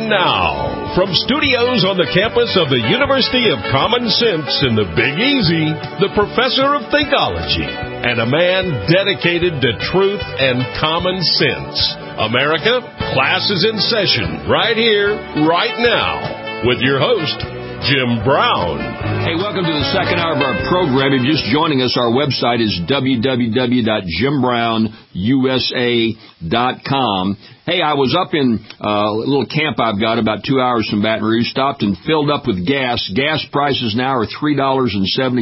And now, from studios on the campus of the University of Common Sense in the Big Easy, the professor of Thinkology, and a man dedicated to truth and common sense. America, class is in session right here, right now, with your host, Jim Brown. Hey, welcome to the second hour of our program. If you're just joining us, our website is www.jimbrown.usa.com. Hey, I was up in a little camp I've got about 2 hours from Baton Rouge, stopped and filled up with gas. Gas prices now are $3.75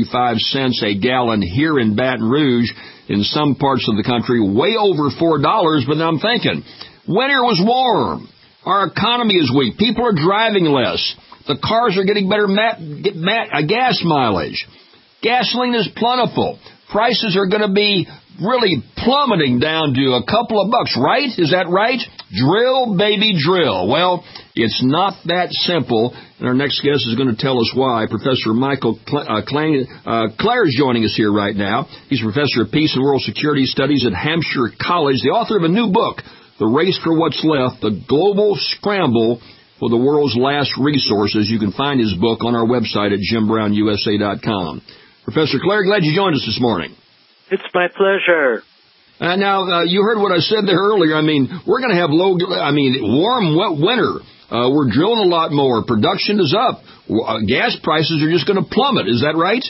a gallon here in Baton Rouge. In some parts of the country, way over $4, but I'm thinking, winter was warm. Our economy is weak. People are driving less. The cars are getting better gas mileage. Gasoline is plentiful. Prices are going to be really plummeting down to a couple of bucks, right? Is that right? Drill, baby, drill. Well, it's not that simple, and our next guest is going to tell us why. Professor Michael Klare is joining us here right now. He's a professor of peace and world security studies at Hampshire College, the author of a new book, The Race for What's Left, The Global Scramble for the World's Last Resources. You can find his book on our website at JimBrownUSA.com. Professor Klare, glad you joined us this morning. It's my pleasure. Now, you heard what I said there earlier. I mean, we're going to have warm, wet winter. We're drilling a lot more. Production is up. Gas prices are just going to plummet. Is that right?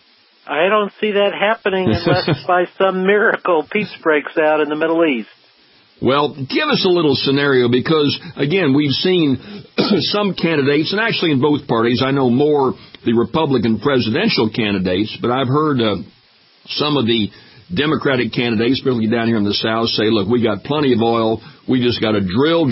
I don't see that happening unless by some miracle peace breaks out in the Middle East. Well, give us a little scenario because, again, we've seen some candidates, and actually in both parties, I know more the Republican presidential candidates, but I've heard some of the Democratic candidates, particularly down here in the South, say, look, we got plenty of oil. We just got to drill,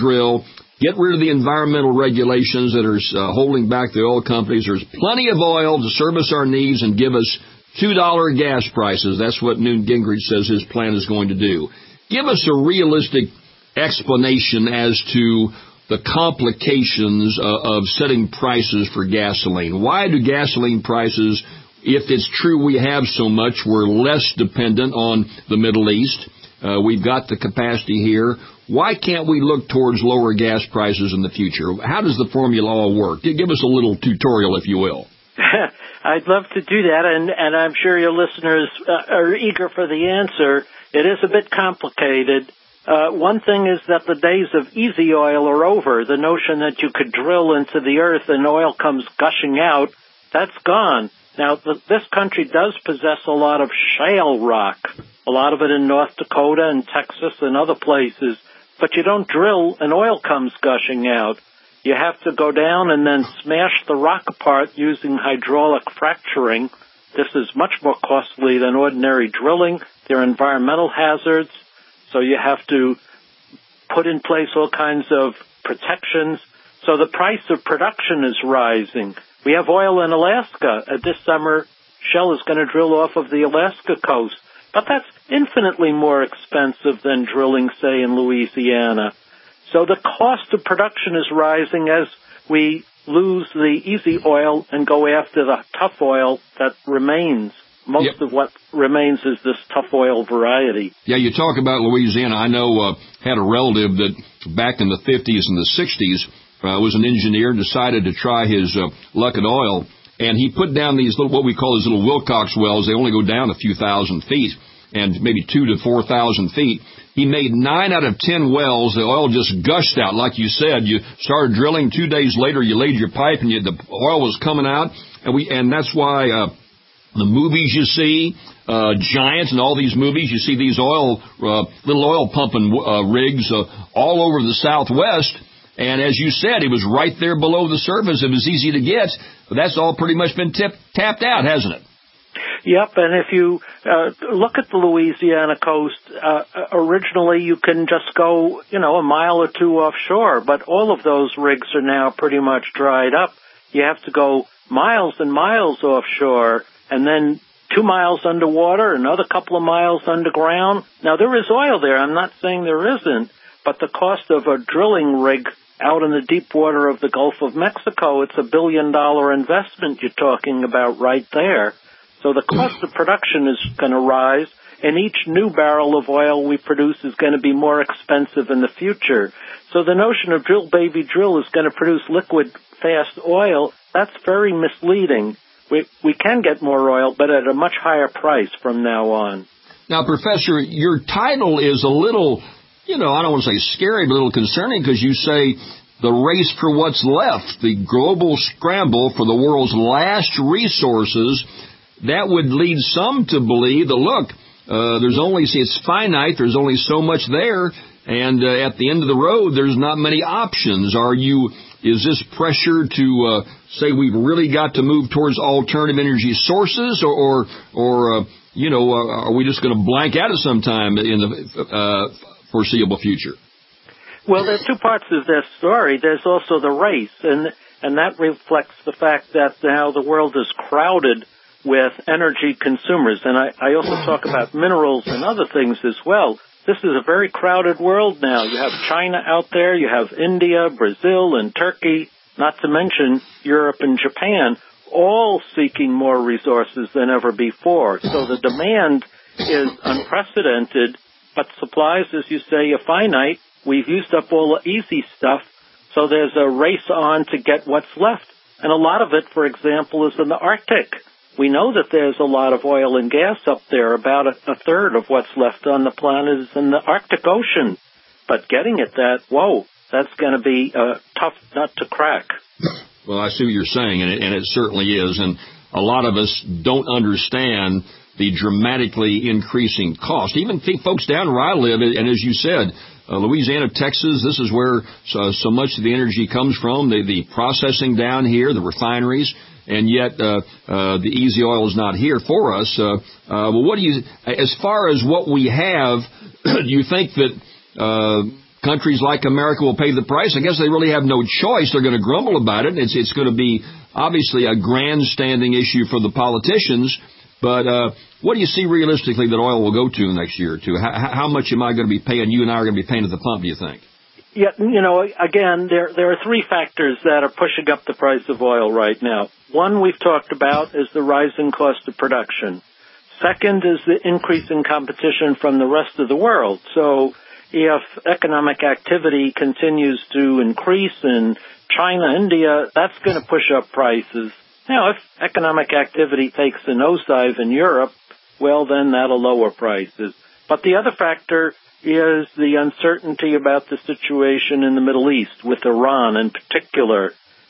get rid of the environmental regulations that are holding back the oil companies. There's plenty of oil to service our needs and give us $2 gas prices. That's what Newt Gingrich says his plan is going to do. Give us a realistic explanation as to the complications of setting prices for gasoline. Why do gasoline prices, if it's true we have so much, we're less dependent on the Middle East? We've got the capacity here. Why can't we look towards lower gas prices in the future? How does the formula all work? Give us a little tutorial, if you will. I'd love to do that, and I'm sure your listeners are eager for the answer. It is a bit complicated. One thing is that the days of easy oil are over. The notion that you could drill into the earth and oil comes gushing out, that's gone. Now, this country does possess a lot of shale rock, a lot of it in North Dakota and Texas and other places, but you don't drill and oil comes gushing out. You have to go down and then smash the rock apart using hydraulic fracturing. This is much more costly than ordinary drilling. There are environmental hazards, so you have to put in place all kinds of protections. So the price of production is rising. We have oil in Alaska. This summer, Shell is going to drill off of the Alaska coast. But that's infinitely more expensive than drilling, say, in Louisiana. So the cost of production is rising as we lose the easy oil and go after the tough oil that remains. Most of what remains is this tough oil variety. Yeah, you talk about Louisiana. I know had a relative that back in the 50s and the 60s was an engineer, decided to try his luck at oil, and he put down these little, what we call these little Wilcox wells. They only go down a few thousand feet, and maybe 2,000 to 4,000 feet. He made 9 out of 10 wells. The oil just gushed out, like you said. You started drilling. 2 days later, you laid your pipe, and the oil was coming out. And that's why the movies you see, Giant and all these movies, you see these little oil pumping rigs all over the Southwest. And as you said, it was right there below the surface. It was easy to get. But that's all pretty much been tapped out, hasn't it? Yep, and if you look at the Louisiana coast, originally you can just go, a mile or two offshore, but all of those rigs are now pretty much dried up. You have to go miles and miles offshore, and then 2 miles underwater, another couple of miles underground. Now, there is oil there. I'm not saying there isn't, but the cost of a drilling rig out in the deep water of the Gulf of Mexico, it's $1 billion investment you're talking about right there. So the cost of production is going to rise. and each new barrel of oil we produce is going to be more expensive in the future. So the notion of drill, baby, drill is going to produce liquid, fast oil, that's very misleading. We can get more oil, but at a much higher price from now on. Now, Professor, your title is a little, I don't want to say scary, but a little concerning, because you say the race for what's left, the global scramble for the world's last resources. That would lead some to believe that, look, it's finite, there's only so much there, and at the end of the road, there's not many options. Is this pressure to say we've really got to move towards alternative energy sources, or are we just going to blank out at some time in the foreseeable future? Well, there are two parts of this story. There's also the race, and that reflects the fact that now the world is crowded with energy consumers. And I also talk about minerals and other things as well. This is a very crowded world now. You have China out there, you have India, Brazil, and Turkey, not to mention Europe and Japan, all seeking more resources than ever before. So the demand is unprecedented, but supplies, as you say, are finite. We've used up all the easy stuff, so there's a race on to get what's left. And a lot of it, for example, is in the Arctic. We know that there's a lot of oil and gas up there. About a third of what's left on the planet is in the Arctic Ocean. But getting at that, that's going to be a tough nut to crack. Well, I see what you're saying, and it certainly is. And a lot of us don't understand the dramatically increasing cost. Even folks down where I live, and as you said, Louisiana, Texas, this is where so much of the energy comes from, the processing down here, the refineries, and yet the easy oil is not here for us. Well, as far as what we have, do you think that countries like America will pay the price? I guess they really have no choice. They're going to grumble about it. It's going to be obviously a grandstanding issue for the politicians. But what do you see realistically that oil will go to next year or two? How much am I going to be paying? You and I are going to be paying at the pump, do you think? Yeah, again, there are three factors that are pushing up the price of oil right now. One we've talked about is the rising cost of production. Second is the increasing competition from the rest of the world. So if economic activity continues to increase in China, India, that's going to push up prices. Now, if economic activity takes a nosedive in Europe, well, then that'll lower prices. But the other factor is the uncertainty about the situation in the Middle East, with Iran in particular.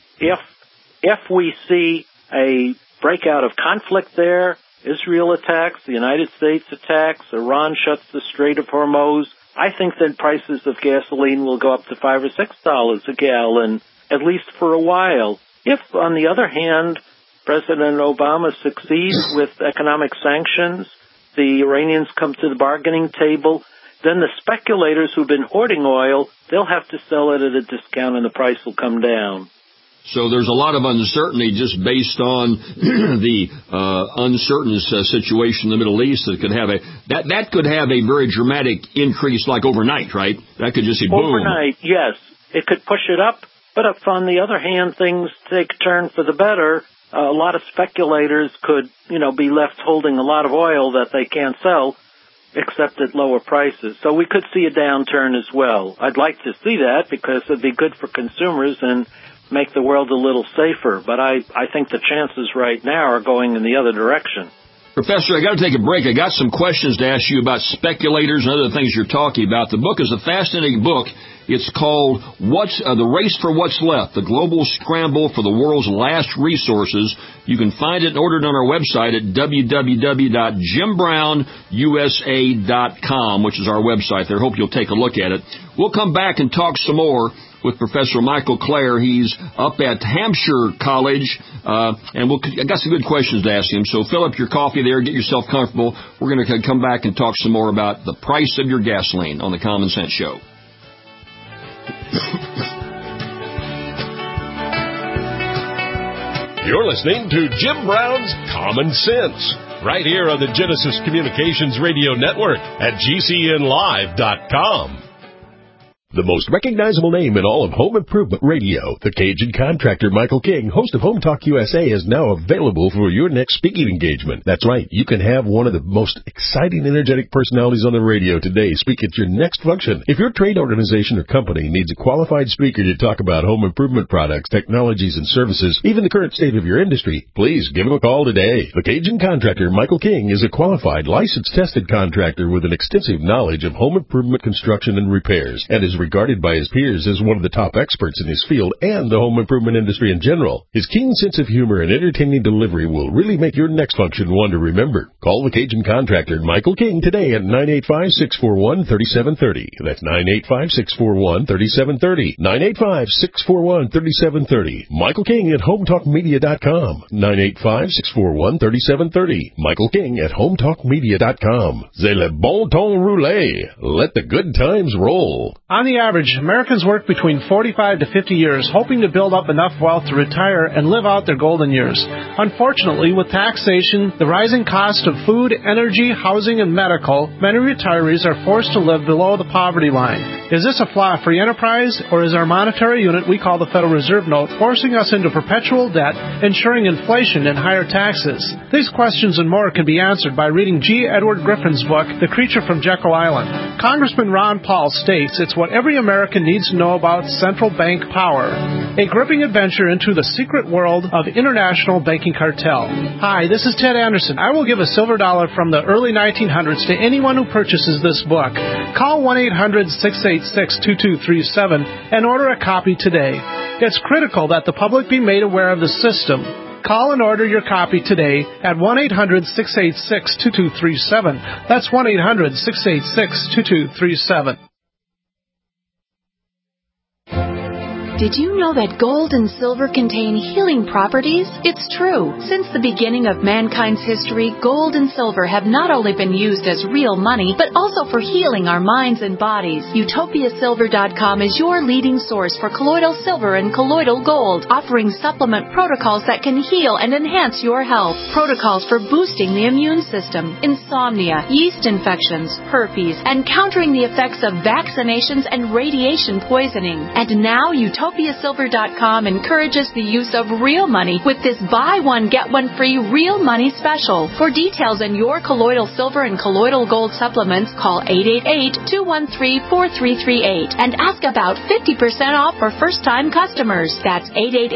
If we see a breakout of conflict there, Israel attacks, the United States attacks, Iran shuts the Strait of Hormuz, I think that prices of gasoline will go up to $5 or $6 a gallon, at least for a while. If, on the other hand, President Obama succeeds with economic sanctions, the Iranians come to the bargaining table, then the speculators who've been hoarding oil, they'll have to sell it at a discount and the price will come down. So there's a lot of uncertainty just based on the uncertain situation in the Middle East that could have that could have a very dramatic increase like overnight, right? That could just be boom. Overnight, yes. It could push it up, but if on the other hand things take a turn for the better, a lot of speculators could, be left holding a lot of oil that they can't sell except at lower prices. So we could see a downturn as well. I'd like to see that because it'd be good for consumers and make the world a little safer. But I think the chances right now are going in the other direction. Professor, I got to take a break. I got some questions to ask you about speculators and other things you're talking about. The book is a fascinating book. It's called The Race for What's Left, the Global Scramble for the World's Last Resources. You can find it and order it on our website at www.jimbrown.usa.com, which is our website there. Hope you'll take a look at it. We'll come back and talk some more with Professor Michael Clare. He's up at Hampshire College, and I got some good questions to ask him. So fill up your coffee there, get yourself comfortable. We're going to come back and talk some more about the price of your gasoline on the Common Sense Show. You're listening to Jim Brown's Common Sense, right here on the Genesis Communications Radio Network at GCNlive.com. The most recognizable name in all of home improvement radio, the Cajun contractor Michael King, host of Home Talk USA, is now available for your next speaking engagement. That's right, you can have one of the most exciting, energetic personalities on the radio today speak at your next function. If your trade organization or company needs a qualified speaker to talk about home improvement products, technologies, and services, even the current state of your industry, please give him a call today. The Cajun contractor Michael King is a qualified, licensed, tested contractor with an extensive knowledge of home improvement construction and repairs, and is regarded by his peers as one of the top experts in his field and the home improvement industry in general. His keen sense of humor and entertaining delivery will really make your next function one to remember. Call the Cajun contractor Michael King today at 985-641-3730. That's 985-641-3730. 985-641-3730. Michael King at HomeTalkMedia.com. 985-641-3730. Michael King at HomeTalkMedia.com. C'est le bon temps roulé. Let the good times roll. On the average, Americans work between 45 to 50 years hoping to build up enough wealth to retire and live out their golden years. Unfortunately, with taxation, the rising cost of food, energy, housing, and medical, many retirees are forced to live below the poverty line. Is this a flaw free enterprise, or is our monetary unit we call the Federal Reserve Note forcing us into perpetual debt, ensuring inflation and higher taxes? These questions and more can be answered by reading G. Edward Griffin's book, The Creature from Jekyll Island. Congressman Ron Paul states it's what every American needs to know about central bank power. A gripping adventure into the secret world of international banking cartel. Hi, this is Ted Anderson. I will give a silver dollar from the early 1900s to anyone who purchases this book. Call 1-800-686-2237 and order a copy today. It's critical that the public be made aware of the system. Call and order your copy today at 1-800-686-2237. That's 1-800-686-2237. Did you know that gold and silver contain healing properties? It's true. Since the beginning of mankind's history, gold and silver have not only been used as real money, but also for healing our minds and bodies. UtopiaSilver.com is your leading source for colloidal silver and colloidal gold, offering supplement protocols that can heal and enhance your health. Protocols for boosting the immune system, insomnia, yeast infections, herpes, and countering the effects of vaccinations and radiation poisoning. And now UtopiaSilver.com encourages the use of real money with this buy one, get one free real money special. For details on your colloidal silver and colloidal gold supplements, call 888-213-4338 and ask about 50% off for first-time customers. That's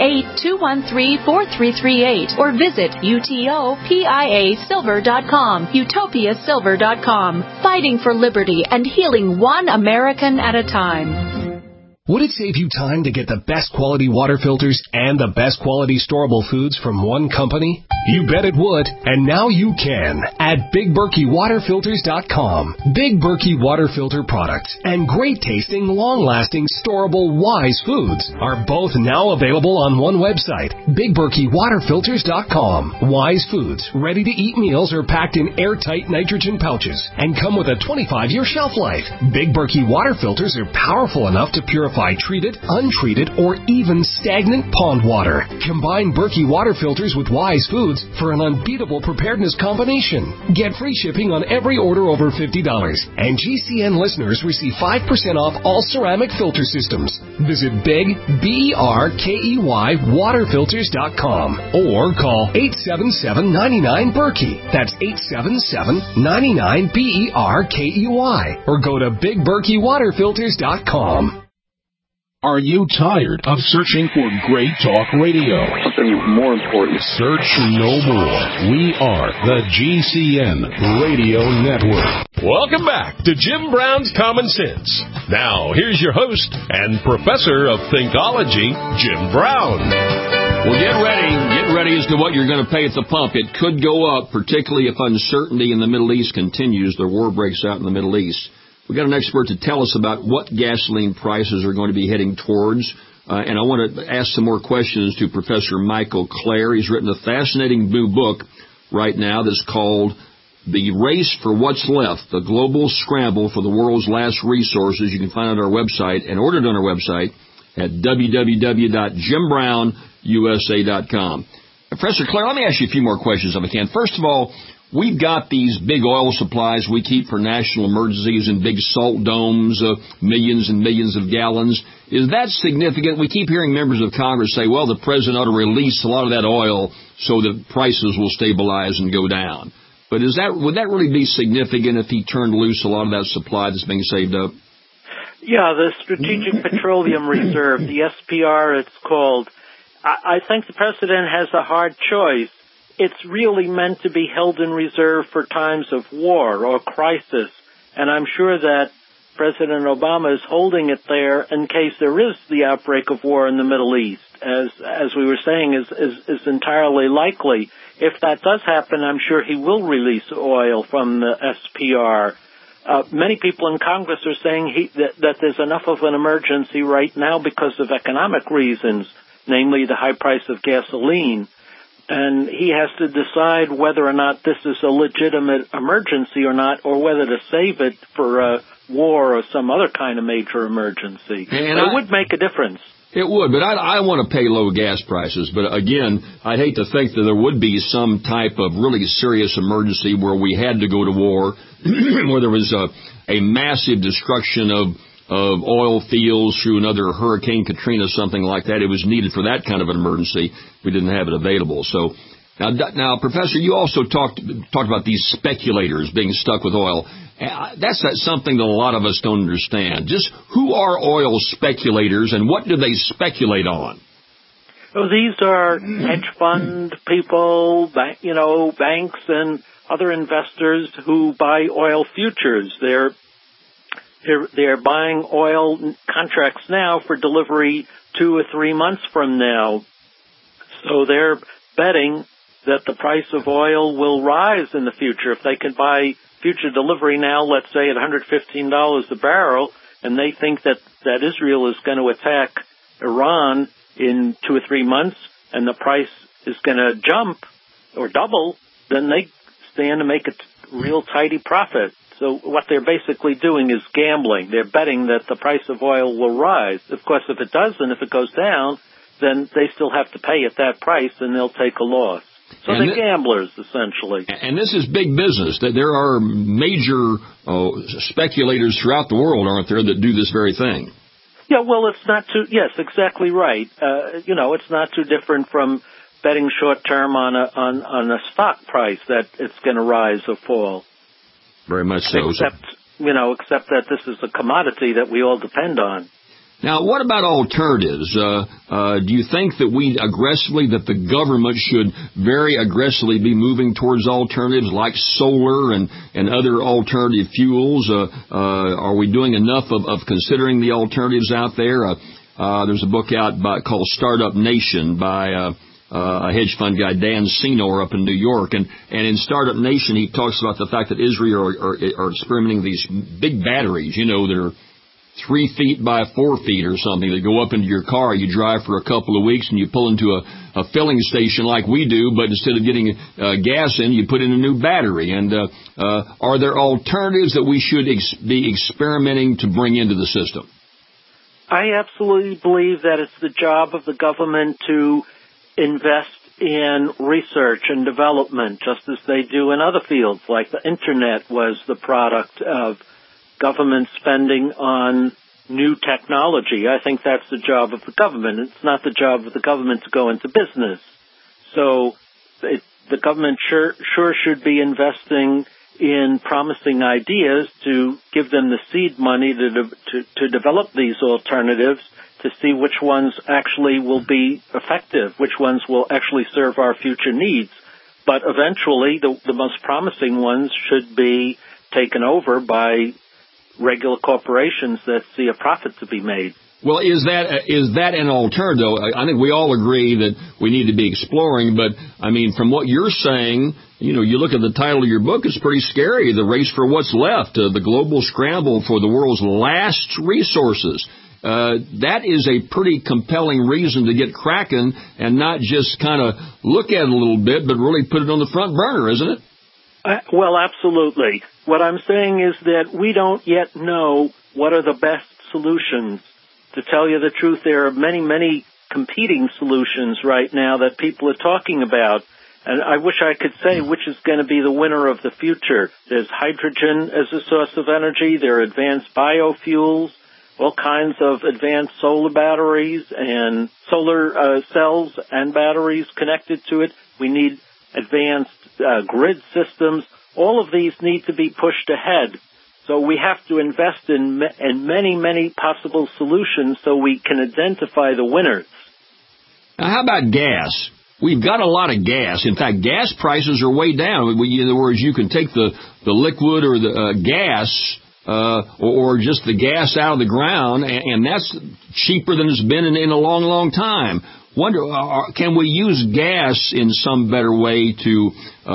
888-213-4338 or visit UTOPIASilver.com. UtopiaSilver.com. Fighting for liberty and healing one American at a time. Would it save you time to get the best quality water filters and the best quality storable foods from one company? You bet it would, and now you can at BigBerkeyWaterFilters.com. Big Berkey Water Filter products and great tasting, long-lasting, storable Wise foods are both now available on one website, BigBerkeyWaterFilters.com. Wise foods, ready-to-eat meals are packed in airtight nitrogen pouches and come with a 25-year shelf life. Big Berkey Water Filters are powerful enough to purify treated, untreated, or even stagnant pond water. Combine Berkey Water Filters with Wise foods for an unbeatable preparedness combination. Get free shipping on every order over $50, and GCN listeners receive 5% off all ceramic filter systems. Visit Big, BERKEY, waterfilters.com or call 877-99-BERKEY. That's 877-99-BERKEY or go to BigBerkeyWaterFilters.com. Are you tired of searching for great talk radio? Something more important. Search no more. We are the GCN Radio Network. Welcome back to Jim Brown's Common Sense. Now, here's your host and professor of Thinkology, Jim Brown. Well, get ready as to what you're going to pay at the pump. It could go up, particularly if uncertainty in the Middle East continues. The war breaks out in the Middle East. We've got an expert to tell us about what gasoline prices are going to be heading towards. And I want to ask some more questions to Professor Michael Clair. He's written a fascinating new book right now that's called The Race for What's Left, The Global Scramble for the World's Last Resources. You can find it on our website and order it on our website at www.jimbrown.usa.com. Professor Clair, let me ask you a few more questions if I can. First of all, we've got these big oil supplies we keep for national emergencies in big salt domes, millions and millions of gallons. Is that significant? We keep hearing members of Congress say, well, the president ought to release a lot of that oil so that prices will stabilize and go down. But would that really be significant if he turned loose a lot of that supply that's being saved up? Yeah, the Strategic Petroleum Reserve, the SPR it's called. I think the president has a hard choice. It's really meant to be held in reserve for times of war or crisis, and I'm sure that President Obama is holding it there in case there is the outbreak of war in the Middle East, as we were saying, is entirely likely. If that does happen, I'm sure he will release oil from the SPR. Many people in Congress are saying that there's enough of an emergency right now because of economic reasons, namely the high price of gasoline. And he has to decide whether or not this is a legitimate emergency or not, or whether to save it for a war or some other kind of major emergency. And it would make a difference. It would, but I want to pay low gas prices. But again, I'd hate to think that there would be some type of really serious emergency where we had to go to war, where there was a massive destruction of oil fields through another Hurricane Katrina, something like that. It was needed for that kind of an emergency. We didn't have it available. So now, Professor, you also talked about these speculators being stuck with oil. That's something that a lot of us don't understand. Just who are oil speculators and what do they speculate on? Well, these are hedge fund people, banks and other investors who buy oil futures. They're buying oil contracts now for delivery 2 or 3 months from now. So they're betting that the price of oil will rise in the future. If they can buy future delivery now, let's say at $115 a barrel, and they think that Israel is going to attack Iran in 2 or 3 months and the price is going to jump or double, then they stand to make a real tidy profit. So what they're basically doing is gambling. They're betting that the price of oil will rise. Of course, if it doesn't, if it goes down, then they still have to pay at that price and they'll take a loss. So they're gamblers, essentially. And this is big business. There are major speculators throughout the world, aren't there, that do this very thing? Yeah, well, it's not too, yes, exactly right. It's not too different from betting short-term on a stock price that it's going to rise or fall. Very much so. Except that this is a commodity that we all depend on. Now, what about alternatives? Do you think that the government should very aggressively be moving towards alternatives like solar and other alternative fuels? Are we doing enough of considering the alternatives out there? There's a book out called Startup Nation by a hedge fund guy, Dan Senor, up in New York. And in Startup Nation, he talks about the fact that Israel are experimenting these big batteries, that are 3 feet by 4 feet or something that go up into your car. You drive for a couple of weeks and you pull into a filling station like we do, but instead of getting gas in, you put in a new battery. And are there alternatives that we should be experimenting to bring into the system? I absolutely believe that it's the job of the government to invest in research and development, just as they do in other fields, like the Internet was the product of government spending on new technology. I think that's the job of the government. It's not the job of the government to go into business. So the government sure should be investing in promising ideas to give them the seed money to develop these alternatives, to see which ones actually will be effective, which ones will actually serve our future needs. But eventually, the most promising ones should be taken over by regular corporations that see a profit to be made. Well, is that an alternative? I think we all agree that we need to be exploring, but, from what you're saying, you look at the title of your book, it's pretty scary, The Race for What's Left, the global scramble for the world's last resources. That is a pretty compelling reason to get cracking and not just kind of look at it a little bit, but really put it on the front burner, isn't it? Well, absolutely. What I'm saying is that we don't yet know what are the best solutions. To tell you the truth, there are many, many competing solutions right now that people are talking about. And I wish I could say which is going to be the winner of the future. There's hydrogen as a source of energy. There are advanced biofuels, all kinds of advanced solar batteries and solar cells and batteries connected to it. We need advanced grid systems. All of these need to be pushed ahead. So we have to invest in many, many possible solutions so we can identify the winners. Now, how about gas? We've got a lot of gas. In fact, gas prices are way down. In other words, you can take the liquid or the gas or just the gas out of the ground, and that's cheaper than it's been in a long, long time. Wonder, can we use gas in some better way to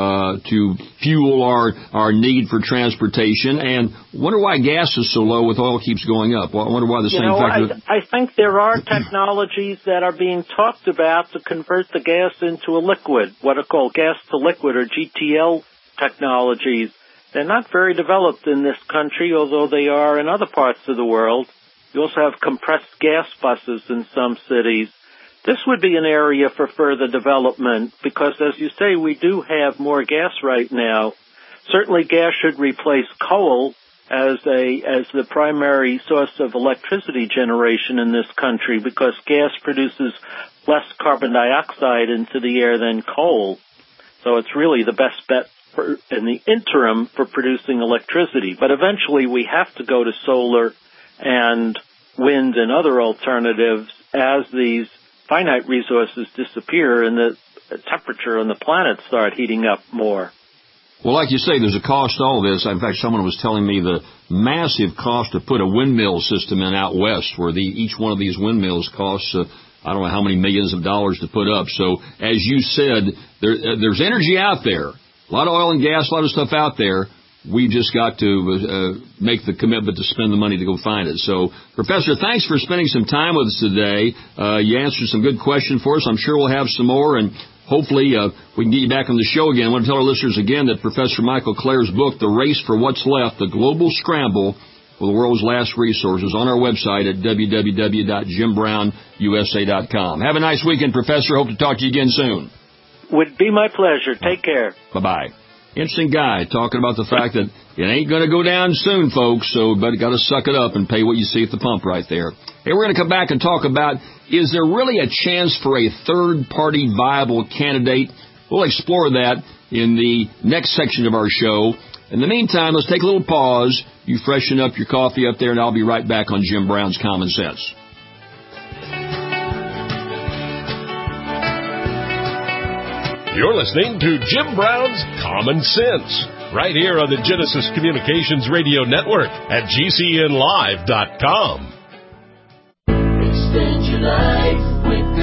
fuel our need for transportation? And wonder why gas is so low with oil keeps going up. I wonder why the same factor. I think there are technologies that are being talked about to convert the gas into a liquid, what are called gas to liquid or GTL technologies. They're not very developed in this country, although they are in other parts of the world. You also have compressed gas buses in some cities. This would be an area for further development because, as you say, we do have more gas right now. Certainly gas should replace coal as the primary source of electricity generation in this country because gas produces less carbon dioxide into the air than coal. So it's really the best bet in the interim for producing electricity. But eventually we have to go to solar and wind and other alternatives as these finite resources disappear and the temperature on the planet start heating up more. Well, like you say, there's a cost to all this. In fact, someone was telling me the massive cost to put a windmill system in out west, where each one of these windmills costs, I don't know how many millions of dollars to put up. So, as you said, there's energy out there. A lot of oil and gas, a lot of stuff out there. We've just got to make the commitment to spend the money to go find it. So, Professor, thanks for spending some time with us today. You answered some good questions for us. I'm sure we'll have some more, and hopefully we can get you back on the show again. I want to tell our listeners again that Professor Michael Clair's book, The Race for What's Left, The Global Scramble for the World's Last Resources, on our website at www.jimbrownUSA.com. Have a nice weekend, Professor. Hope to talk to you again soon. Would be my pleasure. Take care. Bye-bye. Interesting guy talking about the fact that it ain't going to go down soon, folks, so but got to suck it up and pay what you see at the pump right there. Hey, we're going to come back and talk about, is there really a chance for a third-party viable candidate? We'll explore that in the next section of our show. In the meantime, let's take a little pause. You freshen up your coffee up there, and I'll be right back on Jim Brown's Common Sense. You're listening to Jim Brown's Common Sense, right here on the Genesis Communications Radio Network at GCNlive.com. Extend your life with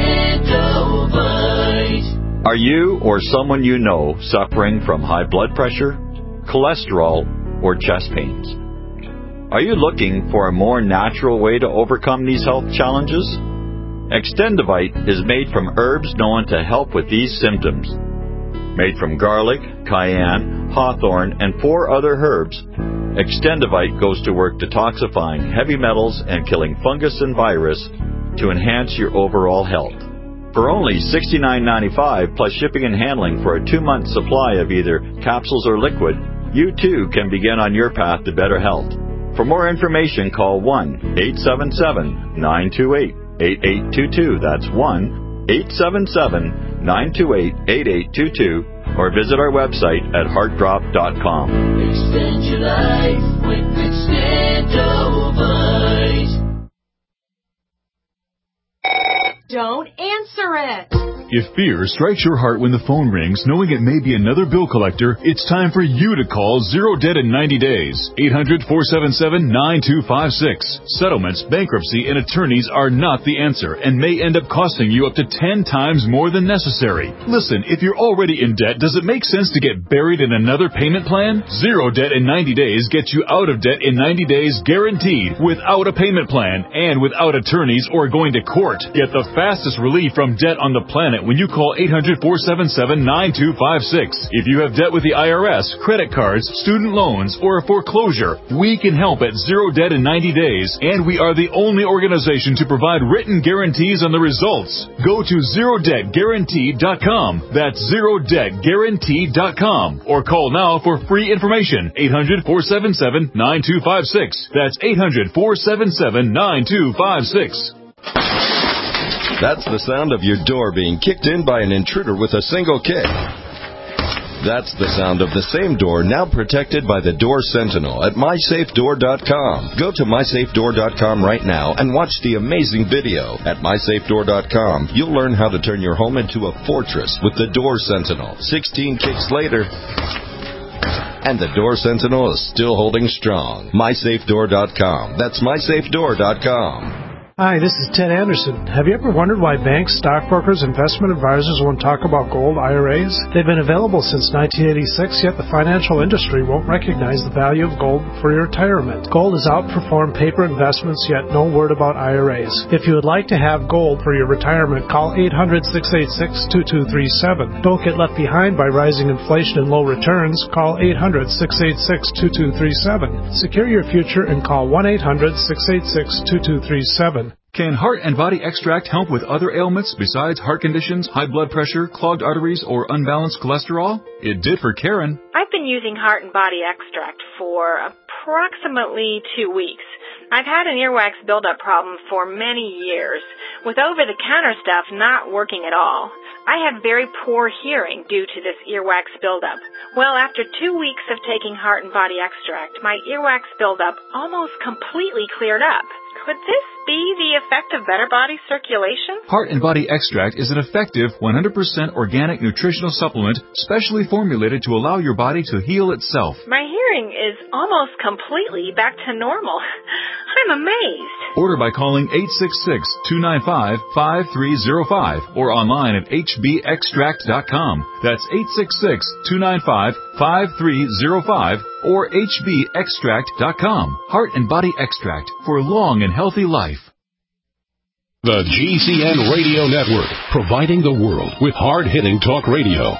Extendovite. Are you or someone you know suffering from high blood pressure, cholesterol, or chest pains? Are you looking for a more natural way to overcome these health challenges? Extendovite is made from herbs known to help with these symptoms. Made from garlic, cayenne, hawthorn, and 4 other herbs, Extendovite goes to work detoxifying heavy metals and killing fungus and virus to enhance your overall health. For only $69.95 plus shipping and handling for a 2-month supply of either capsules or liquid, you too can begin on your path to better health. For more information, call 1-877-928-8822. That's 1-877-928-8822. Or visit our website at heartdrop.com. Extend your life with Extendovite. Don't answer it. If fear strikes your heart when the phone rings, knowing it may be another bill collector, it's time for you to call Zero Debt in 90 Days. 800-477-9256. Settlements, bankruptcy, and attorneys are not the answer and may end up costing you up to 10 times more than necessary. Listen, if you're already in debt, does it make sense to get buried in another payment plan? Zero Debt in 90 Days gets you out of debt in 90 days guaranteed, without a payment plan and without attorneys or going to court. Get the fastest relief from debt on the planet 10% when you call 800-477-9256. If you have debt with the IRS, credit cards, student loans, or a foreclosure, we can help at Zero Debt in 90 days, and we are the only organization to provide written guarantees on the results. Go to ZeroDebtGuaranteed.com. That's ZeroDebtGuaranteed.com. Or call now for free information. 800-477-9256. That's 800-477-9256. That's the sound of your door being kicked in by an intruder with a single kick. That's the sound of the same door now protected by the Door Sentinel at MySafeDoor.com. Go to MySafeDoor.com right now and watch the amazing video. At MySafeDoor.com, you'll learn how to turn your home into a fortress with the Door Sentinel. 16 kicks later, and the Door Sentinel is still holding strong. MySafeDoor.com. That's MySafeDoor.com. Hi, this is Ted Anderson. Have you ever wondered why banks, stockbrokers, investment advisors won't talk about gold IRAs? They've been available since 1986, yet the financial industry won't recognize the value of gold for your retirement. Gold has outperformed paper investments, yet no word about IRAs. If you would like to have gold for your retirement, call 800-686-2237. Don't get left behind by rising inflation and low returns. Call 800-686-2237. Secure your future and call 1-800-686-2237. Can Heart and Body Extract help with other ailments besides heart conditions, high blood pressure, clogged arteries, or unbalanced cholesterol? It did for Karen. I've been using Heart and Body Extract for approximately 2 weeks. I've had an earwax buildup problem for many years, with over-the-counter stuff not working at all. I had very poor hearing due to this earwax buildup. Well, after 2 weeks of taking Heart and Body Extract, my earwax buildup almost completely cleared up. Could this be the effect of better body circulation? Heart and Body Extract is an effective 100% organic nutritional supplement specially formulated to allow your body to heal itself. My hearing is almost completely back to normal. I'm amazed. Order by calling 866-295-5305 or online at hbextract.com. That's 866-295-5305 or hbextract.com. Heart and Body Extract for a long and healthy life. The GCN Radio Network, providing the world with hard-hitting talk radio.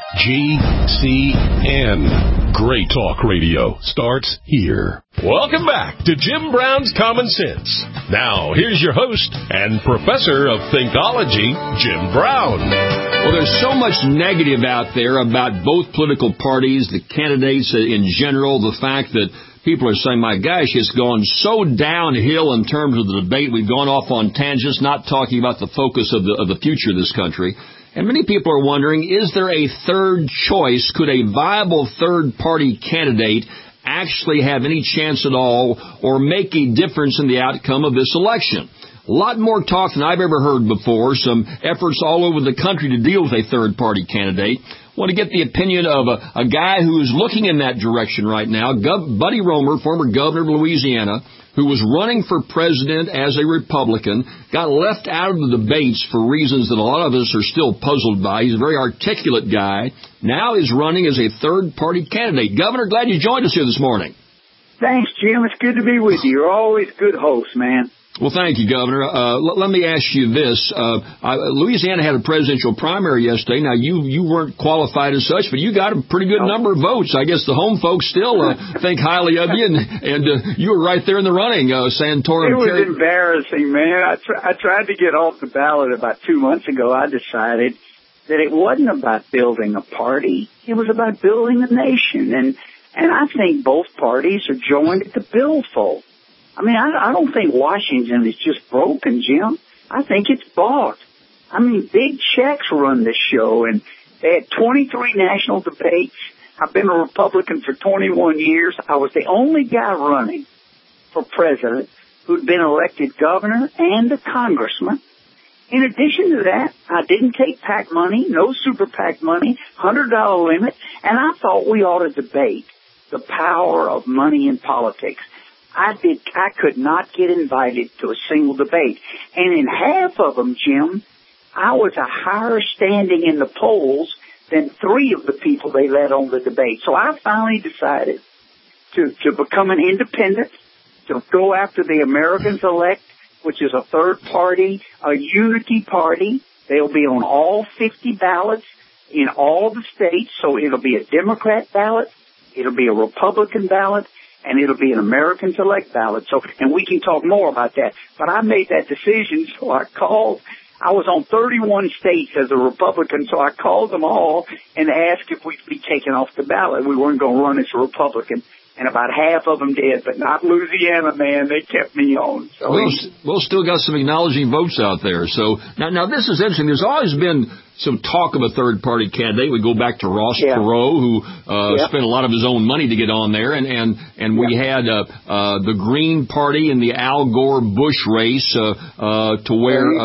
GCN. Great talk radio starts here. Welcome back to Jim Brown's Common Sense. Now, here's your host and professor of Thinkology, Jim Brown. Well, there's so much negative out there about both political parties, the candidates in general, the fact that people are saying, my gosh, it's gone so downhill in terms of the debate. We've gone off on tangents, not talking about the focus of the future of this country. And many people are wondering, is there a third choice? Could a viable third-party candidate actually have any chance at all or make a difference in the outcome of this election? A lot more talk than I've ever heard before. Some efforts all over the country to deal with a third-party candidate. I want to get the opinion of a guy who's looking in that direction right now, Buddy Roemer, former governor of Louisiana, who was running for president as a Republican, got left out of the debates for reasons that a lot of us are still puzzled by. He's a very articulate guy. Now he's running as a third-party candidate. Governor, glad you joined us here this morning. Thanks, Jim. It's good to be with you. You're always a good host, man. Well, thank you, Governor. Let me ask you this. Louisiana had a presidential primary yesterday. Now, you weren't qualified as such, but you got a pretty good number of votes. I guess the home folks still think highly of you, and you were right there in the running, Santorum. It was embarrassing, man. I tried to get off the ballot about 2 months ago. I decided that it wasn't about building a party. It was about building a nation, and I think both parties are joined at the billfold. I mean, I don't think Washington is just broken, Jim. I think it's bought. I mean, big checks run this show, and they had 23 national debates. I've been a Republican for 21 years. I was the only guy running for president who'd been elected governor and a congressman. In addition to that, I didn't take PAC money, no super PAC money, $100 limit, and I thought we ought to debate the power of money in politics. I could not get invited to a single debate. And in half of them, Jim, I was a higher standing in the polls than 3 of the people they let on the debate. So I finally decided to become an independent, to go after the Americans Elect, which is a third party, a unity party They'll be on all 50 ballots in all the states, so it'll be a Democrat ballot, it'll be a Republican ballot, and it'll be an American Select ballot. So, and we can talk more about that. But I made that decision, so I was on 31 states as a Republican, so I called them all and asked if we'd be taken off the ballot. We weren't going to run as a Republican. And about half of them did, but not Louisiana, man. They kept me on. So well, still got some acknowledging votes out there. So now this is interesting. There's always been some talk of a third-party candidate. We go back to Ross Perot, who spent a lot of his own money to get on there, and we had the Green Party in the Al Gore Bush race to where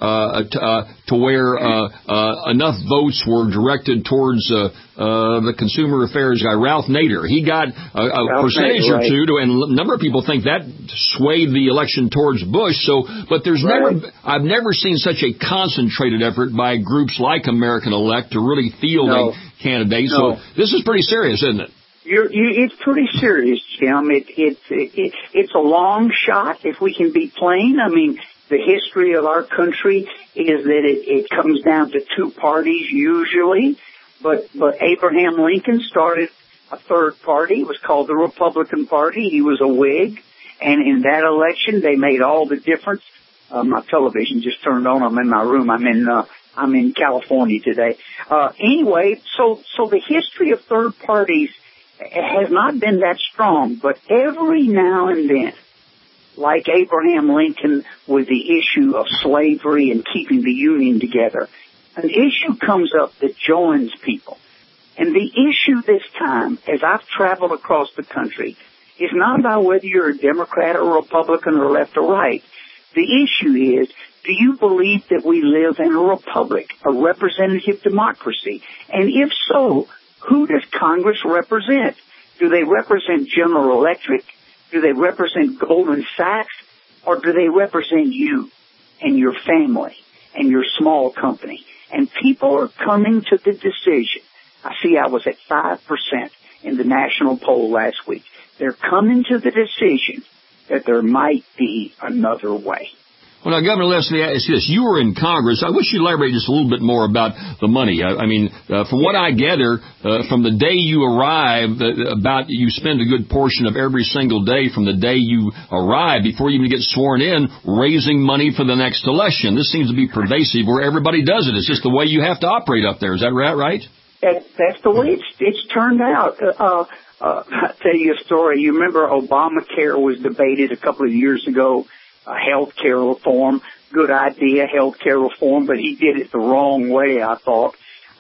enough votes were directed towards the consumer affairs guy, Ralph Nader. He got a percentage or two, and a number of people think that swayed the election towards Bush. But I've never seen such a concentrated effort by groups like American Elect to really field a candidate. So this is pretty serious, isn't it? It's pretty serious, Jim. It's a long shot, if we can be plain. I mean, the history of our country is that it comes down to two parties usually, but Abraham Lincoln started a third party. It was called the Republican Party. He was a Whig, and in that election they made all the difference. My television just turned on. I'm in my room. I'm in California today. Anyway, so the history of third parties has not been that strong, but every now and then, like Abraham Lincoln with the issue of slavery and keeping the Union together, an issue comes up that joins people. And the issue this time, as I've traveled across the country, is not about whether you're a Democrat or Republican or left or right. The issue is, do you believe that we live in a republic, a representative democracy? And if so, who does Congress represent? Do they represent General Electric? Do they represent Goldman Sachs, or do they represent you and your family and your small company? And people are coming to the decision. I was at 5% in the national poll last week. They're coming to the decision that there might be another way. Well, now, Governor, let me ask you this. You were in Congress. I wish you'd elaborate just a little bit more about the money. From what I gather, from the day you arrive, you spend a good portion of every single day from the day you arrive before you even get sworn in, raising money for the next election. This seems to be pervasive where everybody does it. It's just the way you have to operate up there. Is that right? That's the way it's turned out. I'll tell you a story. You remember Obamacare was debated a couple of years ago. Health care reform, good idea, health care reform, but he did it the wrong way, I thought.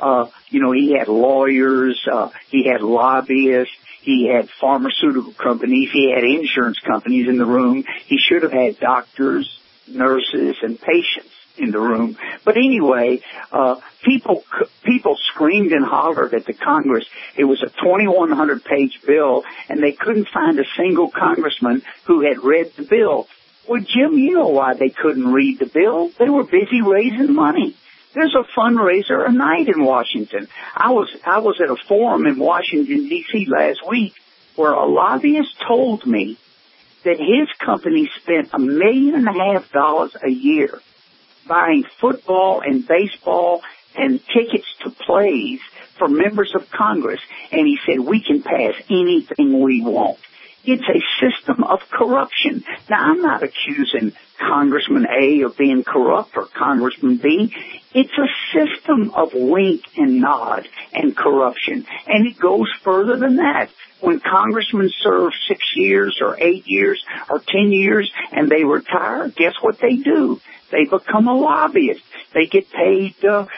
He had lawyers, he had lobbyists, he had pharmaceutical companies, he had insurance companies in the room. He should have had doctors, nurses, and patients in the room. But anyway, people screamed and hollered at the Congress. It was a 2,100-page bill, and they couldn't find a single congressman who had read the bill. Well, Jim, you know why they couldn't read the bill. They were busy raising money. There's a fundraiser a night in Washington. I was at a forum in Washington, D.C. last week where a lobbyist told me that his company spent $1.5 million a year buying football and baseball and tickets to plays for members of Congress. And he said, we can pass anything we want. It's a system of corruption. Now, I'm not accusing Congressman A of being corrupt or Congressman B. It's a system of wink and nod and corruption. And it goes further than that. When congressmen serve 6 years or 8 years or 10 years and they retire, guess what they do? They become a lobbyist. They get paid.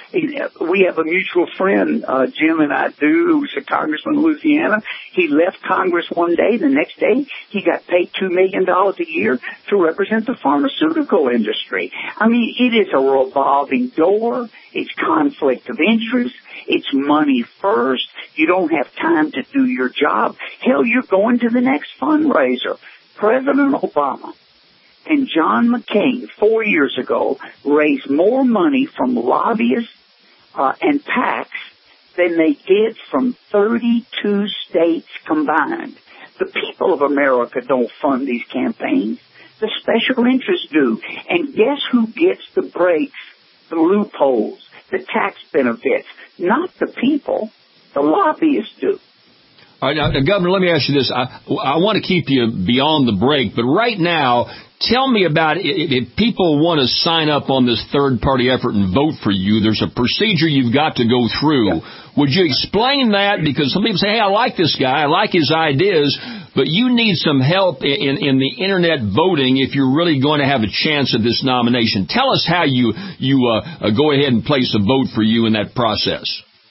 We have a mutual friend, Jim and I do, who's a congressman in Louisiana. He left Congress one day. The next day, he got paid $2 million a year to represent the pharmaceutical industry. I mean, it is a revolving door. It's conflict of interest. It's money first. You don't have time to do your job. Hell, you're going to the next fundraiser. President Obama and John McCain 4 years ago raised more money from lobbyists and PACs than they did from 32 states combined. The people of America don't fund these campaigns. The special interests do. And guess who gets the breaks the loopholes, the tax benefits, not the people. The lobbyists do. All right, now, Governor, let me ask you this. I want to keep you beyond the break, but right now, tell me about if people want to sign up on this third-party effort and vote for you, there's a procedure you've got to go through. Yeah. Would you explain that? Because some people say, hey, I like this guy, I like his ideas, but you need some help in the Internet voting if you're really going to have a chance at this nomination. Tell us how you go ahead and place a vote for you in that process.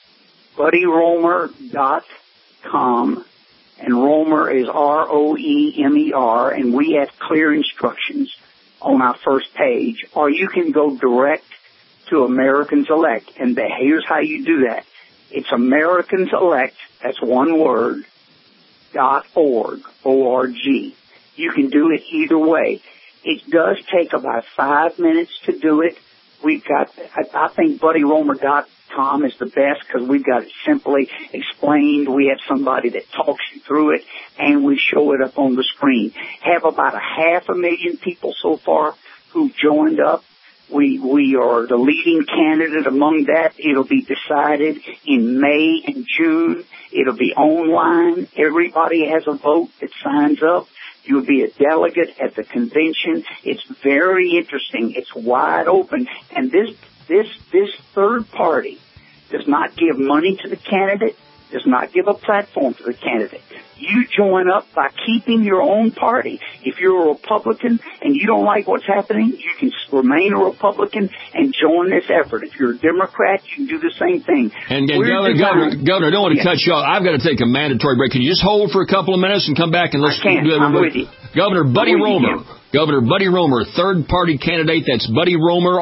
BuddyRoemer.com, and Roemer is R-O-E-M-E-R, and we have clear instructions on our first page, or you can go direct to Americans Elect, and here's how you do that. It's Americans Elect, that's one word, .org, O-R-G. You can do it either way. It does take about 5 minutes to do it. We've got, I think BuddyRoemer.com is the best because we've got it simply explained. We have somebody that talks you through it, and we show it up on the screen. Have about 500,000 people so far who've joined up. We are the leading candidate among that. It'll be decided in May and June. It'll be online. Everybody has a vote that signs up. You'll be a delegate at the convention. It's very interesting. It's wide open. And this third party does not give money to the candidate, does not give a platform to the candidate. You join up by keeping your own party. If you're a Republican and you don't like what's happening, you can remain a Republican and join this effort. If you're a Democrat, you can do the same thing. And Governor, I don't want to cut you off. I've got to take a mandatory break. Can you just hold for a couple of minutes and come back and let's do it? I'm with you. Governor Buddy Roemer. Governor Buddy Roemer, third-party candidate. That's Buddy Roemer,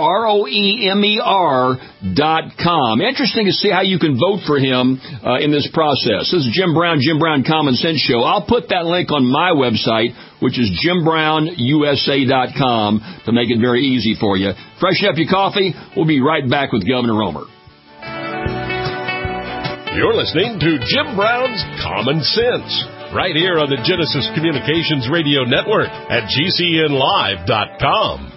ROEMER.com. Interesting to see how you can vote for him in this process. This is Jim Brown Common Sense Show. I'll put that link on my website, which is JimBrownUSA.com, to make it very easy for you. Freshen up your coffee. We'll be right back with Governor Roemer. You're listening to Jim Brown's Common Sense, right here on the Genesis Communications Radio Network at GCNlive.com.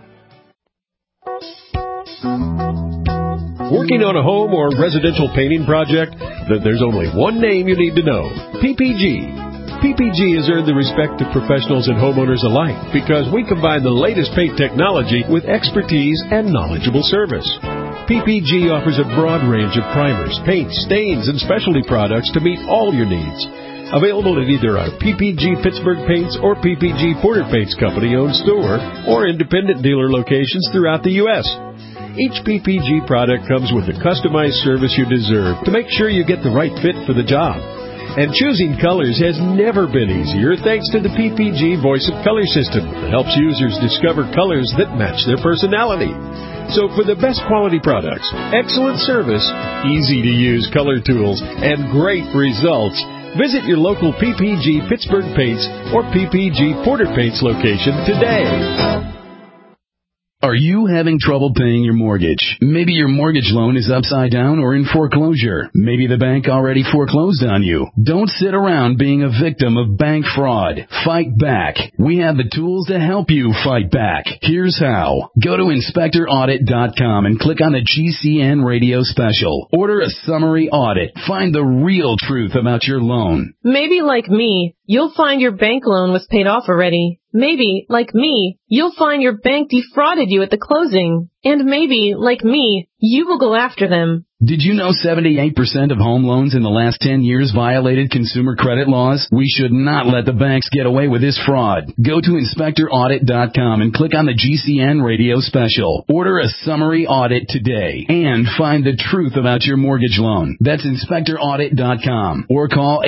Working on a home or residential painting project? Then there's only one name you need to know: PPG. PPG has earned the respect of professionals and homeowners alike because we combine the latest paint technology with expertise and knowledgeable service. PPG offers a broad range of primers, paints, stains, and specialty products to meet all your needs. Available at either our PPG Pittsburgh Paints or PPG Porter Paints Company-owned store or independent dealer locations throughout the U.S. Each PPG product comes with the customized service you deserve to make sure you get the right fit for the job. And choosing colors has never been easier thanks to the PPG Voice of Color system that helps users discover colors that match their personality. So for the best quality products, excellent service, easy-to-use color tools, and great results, visit your local PPG Pittsburgh Paints or PPG Porter Paints location today. Are you having trouble paying your mortgage? Maybe your mortgage loan is upside down or in foreclosure. Maybe the bank already foreclosed on you. Don't sit around being a victim of bank fraud. Fight back. We have the tools to help you fight back. Here's how. Go to InspectorAudit.com and click on the GCN radio special. Order a summary audit. Find the real truth about your loan. Maybe like me, you'll find your bank loan was paid off already. Maybe, like me, you'll find your bank defrauded you at the closing. And maybe, like me, you will go after them. Did you know 78% of home loans in the last 10 years violated consumer credit laws? We should not let the banks get away with this fraud. Go to InspectorAudit.com and click on the GCN radio special. Order a summary audit today and find the truth about your mortgage loan. That's InspectorAudit.com or call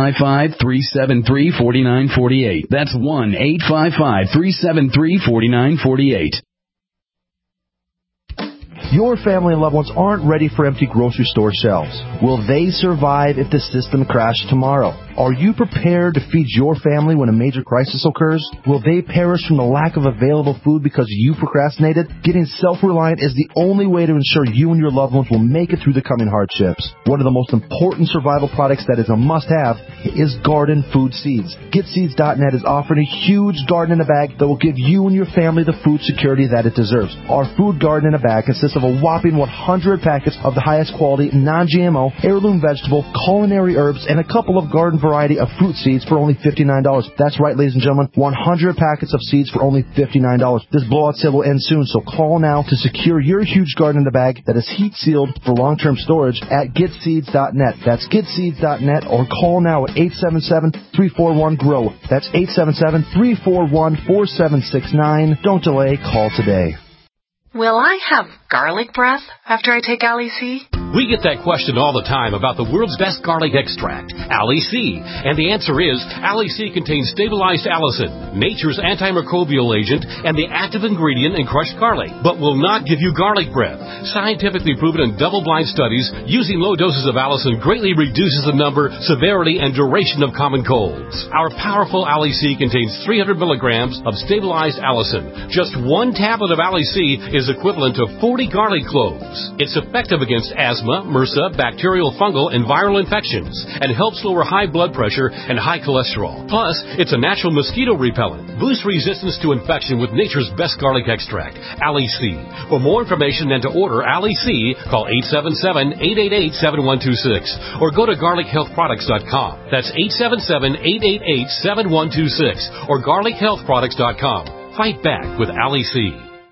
855-373-4948. That's 1-855-373-4948. Your family and loved ones aren't ready for empty grocery store shelves. Will they survive if the system crashed tomorrow? Are you prepared to feed your family when a major crisis occurs? Will they perish from the lack of available food because you procrastinated? Getting self-reliant is the only way to ensure you and your loved ones will make it through the coming hardships. One of the most important survival products that is a must-have is garden food seeds. GetSeeds.net is offering a huge garden in a bag that will give you and your family the food security that it deserves. Our food garden in a bag consists of a whopping 100 packets of the highest quality, non-GMO, heirloom vegetable, culinary herbs, and a couple of garden variety of fruit seeds for only $59. That's right, ladies and gentlemen, 100 packets of seeds for only $59. This blowout sale will end soon, so call now to secure your huge garden in a bag that is heat-sealed for long-term storage at GetSeeds.net. That's GetSeeds.net, or call now at 877-341-GROW. That's 877-341-4769. Don't delay, call today. Will I have garlic breath after I take Ali C? We get that question all the time about the world's best garlic extract, Ali C. And the answer is, Ali C contains stabilized allicin, nature's antimicrobial agent, and the active ingredient in crushed garlic, but will not give you garlic breath. Scientifically proven in double-blind studies, using low doses of allicin greatly reduces the number, severity, and duration of common colds. Our powerful Ali C contains 300 milligrams of stabilized allicin. Just one tablet of Ali C is equivalent to 40 garlic cloves. It's effective against asthma, MRSA, bacterial, fungal, and viral infections, and helps lower high blood pressure and high cholesterol. Plus, it's a natural mosquito repellent. Boost resistance to infection with nature's best garlic extract, Ali C. For more information and to order Ali C, call 877-888-7126 or go to garlichealthproducts.com. That's 877-888-7126 or garlichealthproducts.com. Fight back with Ali C.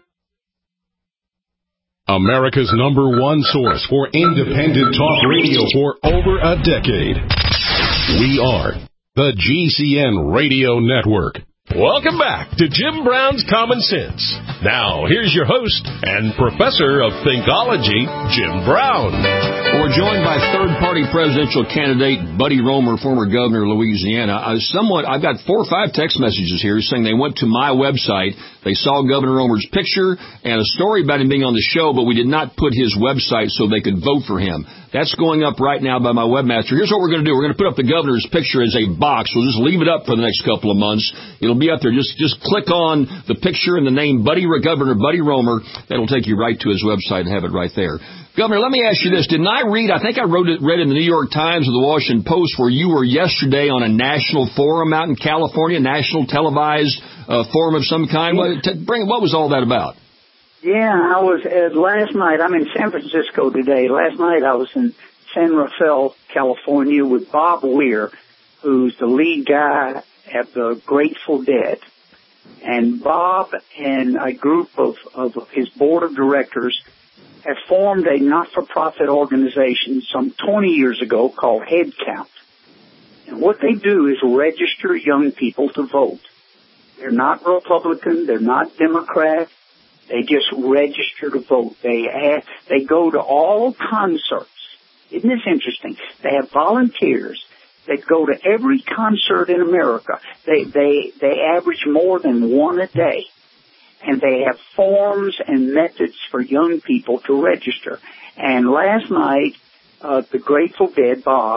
America's #1 source for independent talk radio for over a decade. We are the GCN Radio Network. Welcome back to Jim Brown's Common Sense. Now, here's your host and professor of Thinkology, Jim Brown. We're joined by third-party presidential candidate Buddy Roemer, former governor of Louisiana. I've got 4 or 5 text messages here saying they went to my website, they saw Governor Roemer's picture and a story about him being on the show, but we did not put his website so they could vote for him. That's going up right now by my webmaster. Here's what we're going to do. We're going to put up the governor's picture as a box. We'll just leave it up for the next couple of months. It'll be up there. Just click on the picture and the name Governor Buddy Roemer. That'll take you right to his website and have it right there. Governor, let me ask you this. Didn't I read I read in the New York Times or the Washington Post where you were yesterday on a national forum out in California, national televised forum of some kind? What was all that about? Yeah, I was last night. I'm in San Francisco today. Last night I was in San Rafael, California with Bob Weir, who's the lead guy at the Grateful Dead. And Bob and a group of his board of directors have formed a not-for-profit organization some 20 years ago called HeadCount. And what they do is register young people to vote. They're not Republican. They're not Democrat. They just register to vote. They go to all concerts. Isn't this interesting? They have volunteers that go to every concert in America. They average more than one a day. And they have forms and methods for young people to register. And last night, the Grateful Dead, Bob,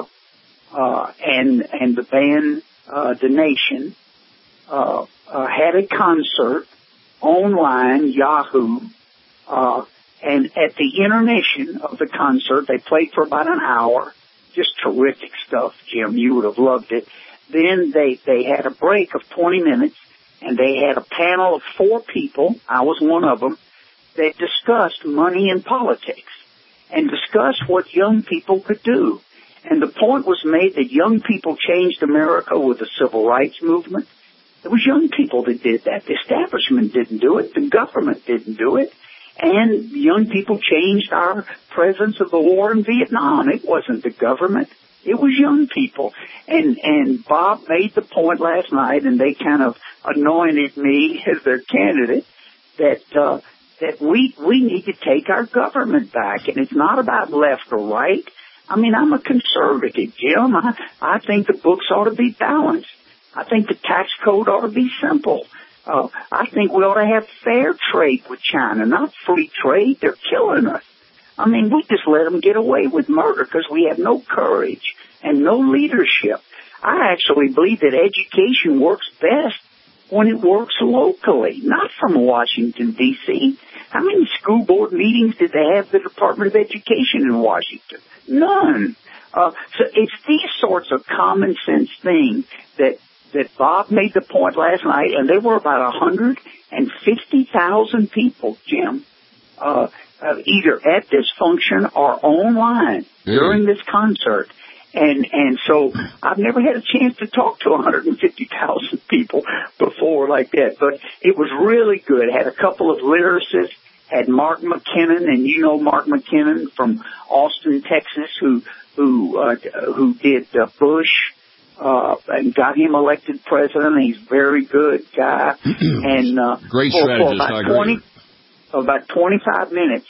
and the band, The Nation, had a concert online, Yahoo, and at the intermission of the concert, they played for about an hour. Just terrific stuff, Jim. You would have loved it. Then they had a break of 20 minutes, and they had a panel of 4 people, I was one of them, that discussed money and politics and discussed what young people could do. And the point was made that young people changed America with the civil rights movement. It was young people that did that. The establishment didn't do it. The government didn't do it. And young people changed our presence of the war in Vietnam. It wasn't the government. It was young people. And Bob made the point last night, and they kind of anointed me as their candidate, that we need to take our government back. And it's not about left or right. I mean, I'm a conservative, Jim. I think the books ought to be balanced. I think the tax code ought to be simple. I think we ought to have fair trade with China, not free trade. They're killing us. I mean, we just let them get away with murder because we have no courage and no leadership. I actually believe that education works best when it works locally, not from Washington, D.C. How many school board meetings did they have the Department of Education in Washington? None. So it's these sorts of common sense things that Bob made the point last night, and there were about 150,000 people, Jim, either at this function or online during this concert. And so I've never had a chance to talk to 150,000 people before like that, but it was really good. Had a couple of lyricists, had Mark McKinnon, and you know Mark McKinnon from Austin, Texas, who did Bush, and got him elected president. He's a very good guy. And, great strategist. For about 25 minutes,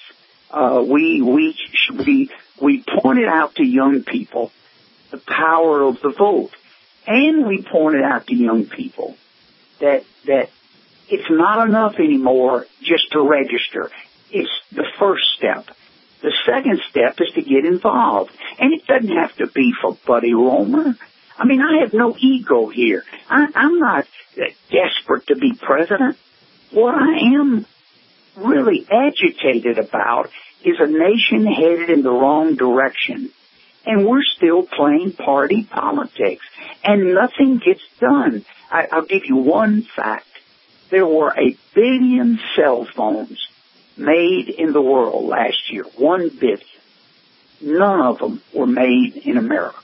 we pointed out to young people the power of the vote. And we pointed out to young people that it's not enough anymore just to register. It's the first step. The second step is to get involved. And it doesn't have to be for Buddy Roemer. I mean, I have no ego here. I'm not desperate to be president. What I am really agitated about is a nation headed in the wrong direction. And we're still playing party politics. And nothing gets done. I'll give you one fact. There were 1 billion cell phones made in the world last year. 1 billion. None of them were made in America.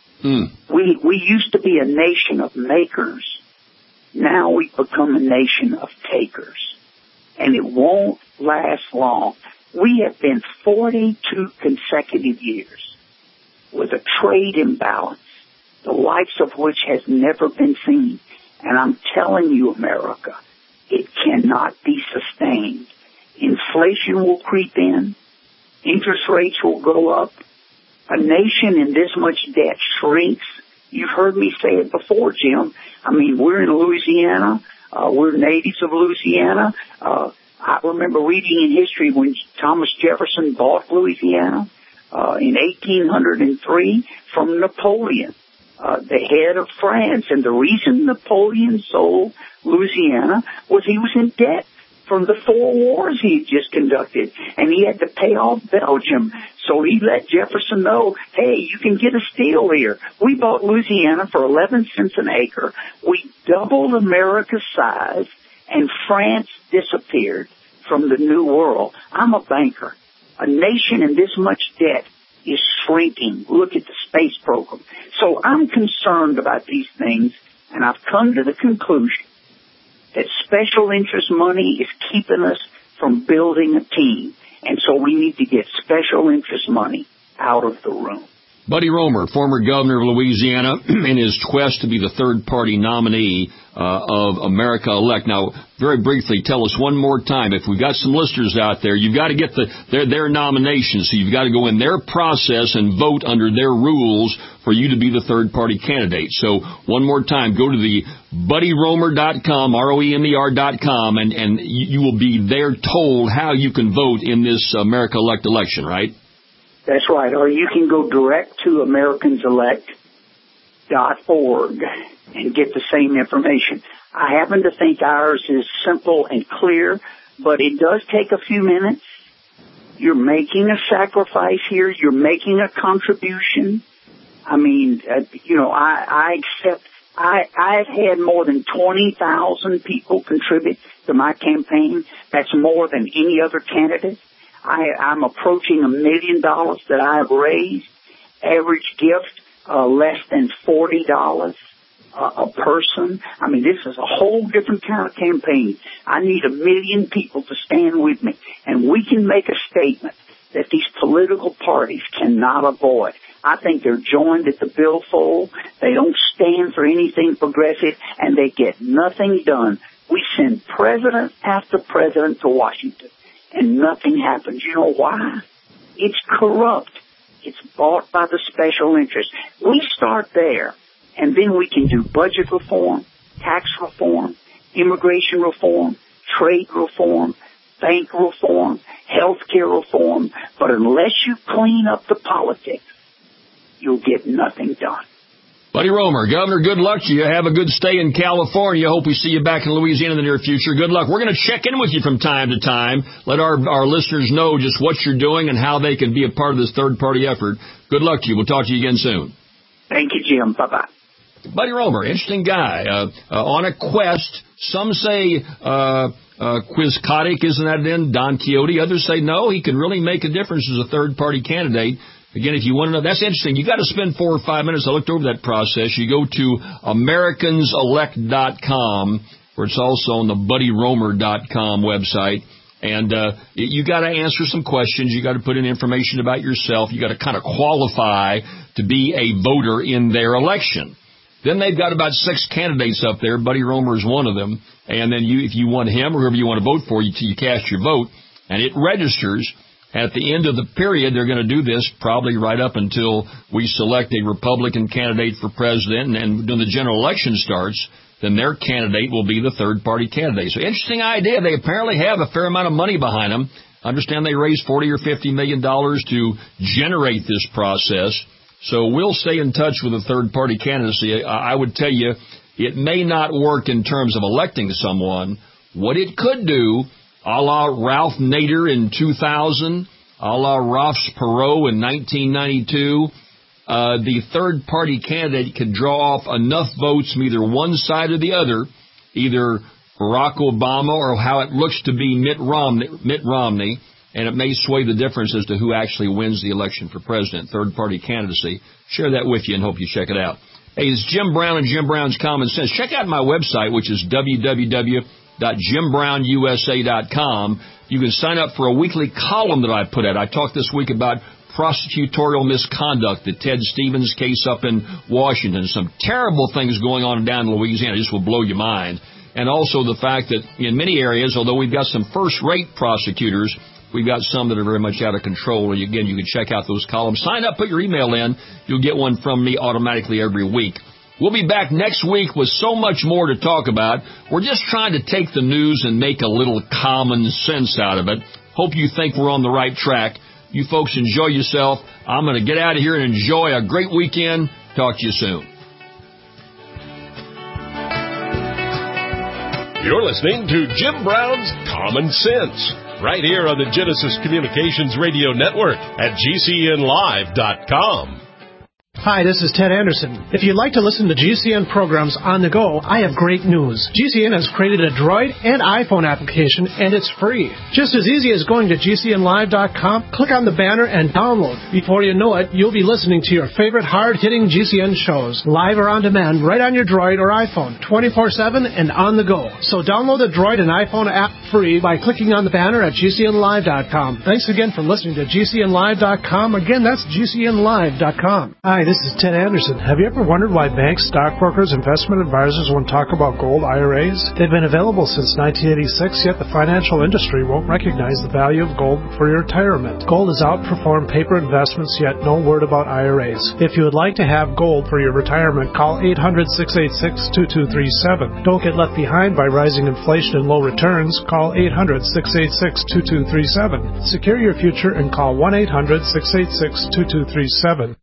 We used to be a nation of makers. Now we've become a nation of takers. And it won't last long. We have been 42 consecutive years with a trade imbalance, the likes of which has never been seen. And I'm telling you, America, it cannot be sustained. Inflation will creep in. Interest rates will go up. A nation in this much debt shrinks. You've heard me say it before, Jim. I mean, we're in Louisiana. We're natives of Louisiana. I remember reading in history when Thomas Jefferson bought Louisiana in 1803 from Napoleon, the head of France. And the reason Napoleon sold Louisiana was he was in debt from the 4 wars he had just conducted, and he had to pay off Belgium. So he let Jefferson know, hey, you can get a steal here. We bought Louisiana for 11 cents an acre. We doubled America's size, and France disappeared from the New World. I'm a banker. A nation in this much debt is shrinking. Look at the space program. So I'm concerned about these things, and I've come to the conclusion that special interest money is keeping us from building a team. And so we need to get special interest money out of the room. Buddy Roemer, former governor of Louisiana, in his quest to be the third-party nominee of America Elect. Now, very briefly, tell us one more time, if we've got some listeners out there, you've got to get their nomination, so you've got to go in their process and vote under their rules for you to be the third-party candidate. So, one more time, go to the BuddyRoemer.com, ROEMER.com, and you will be there told how you can vote in this America Elect election, right? That's right. Or you can go direct to AmericansElect.org and get the same information. I happen to think ours is simple and clear, but it does take a few minutes. You're making a sacrifice here. You're making a contribution. I mean, I accept. I've had more than 20,000 people contribute to my campaign. That's more than any other candidate. I'm approaching $1 million that I've raised. Average gift, less than $40 a person. I mean, this is a whole different kind of campaign. I need 1 million people to stand with me, and we can make a statement that these political parties cannot avoid. I think they're joined at the billfold. They don't stand for anything progressive, and they get nothing done. We send president after president to Washington, and nothing happens. You know why? It's corrupt. It's bought by the special interest. We start there, and then we can do budget reform, tax reform, immigration reform, trade reform, bank reform, health care reform. But unless you clean up the politics, you'll get nothing done. Buddy Roemer, Governor, good luck to you. Have a good stay in California. Hope we see you back in Louisiana in the near future. Good luck. We're going to check in with you from time to time. Let our listeners know just what you're doing and how they can be a part of this third-party effort. Good luck to you. We'll talk to you again soon. Thank you, Jim. Bye-bye. Buddy Roemer, interesting guy. On a quest. Some say quixotic, isn't that then? Don Quixote. Others say no, he can really make a difference as a third-party candidate. Again, if you want to know, that's interesting. You got to spend 4 or 5 minutes. I looked over that process. You go to AmericansElect.com, where it's also on the BuddyRoemer.com website. And you got to answer some questions. You got to put in information about yourself. You got to kind of qualify to be a voter in their election. Then they've got about 6 candidates up there. Buddy Roemer is one of them. And then if you want him or whoever you want to vote for, you cast your vote, and it registers. At the end of the period, they're going to do this probably right up until we select a Republican candidate for president, and when the general election starts, then their candidate will be the third-party candidate. So interesting idea. They apparently have a fair amount of money behind them. I understand they raised $40 or $50 million to generate this process. So we'll stay in touch with the third-party candidacy. I would tell you, it may not work in terms of electing someone. What it could do, a la Ralph Nader in 2000, a la Ross Perot in 1992, the third-party candidate could draw off enough votes from either one side or the other, either Barack Obama or how it looks to be Mitt Romney, and it may sway the difference as to who actually wins the election for president. Third-party candidacy. Share that with you and hope you check it out. Hey, it's Jim Brown and Jim Brown's Common Sense. Check out my website, which is www.JimBrownUSA.com. You can sign up for a weekly column that I put out. I talked this week about prosecutorial misconduct, the Ted Stevens case up in Washington. Some terrible things going on down in Louisiana. Just will blow your mind. And also the fact that in many areas, although we've got some first-rate prosecutors, we've got some that are very much out of control. And again, you can check out those columns. Sign up, put your email in. You'll get one from me automatically every week. We'll be back next week with so much more to talk about. We're just trying to take the news and make a little common sense out of it. Hope you think we're on the right track. You folks enjoy yourself. I'm going to get out of here and enjoy a great weekend. Talk to you soon. You're listening to Jim Brown's Common Sense, right here on the Genesis Communications Radio Network at GCNlive.com. Hi, this is Ted Anderson. If you'd like to listen to GCN programs on the go, I have great news. GCN has created a Droid and iPhone application, and it's free. Just as easy as going to GCNlive.com, click on the banner, and download. Before you know it, you'll be listening to your favorite hard-hitting GCN shows, live or on demand, right on your Droid or iPhone, 24/7 and on the go. So download the Droid and iPhone app free by clicking on the banner at GCNlive.com. Thanks again for listening to GCNlive.com. Again, that's GCNlive.com. Hi, this is Ted Anderson. Have you ever wondered why banks, stockbrokers, investment advisors won't talk about gold IRAs? They've been available since 1986, yet the financial industry won't recognize the value of gold for your retirement. Gold has outperformed paper investments, yet no word about IRAs. If you would like to have gold for your retirement, call 800-686-2237. Don't get left behind by rising inflation and low returns. Call 800-686-2237. Secure your future and call 1-800-686-2237.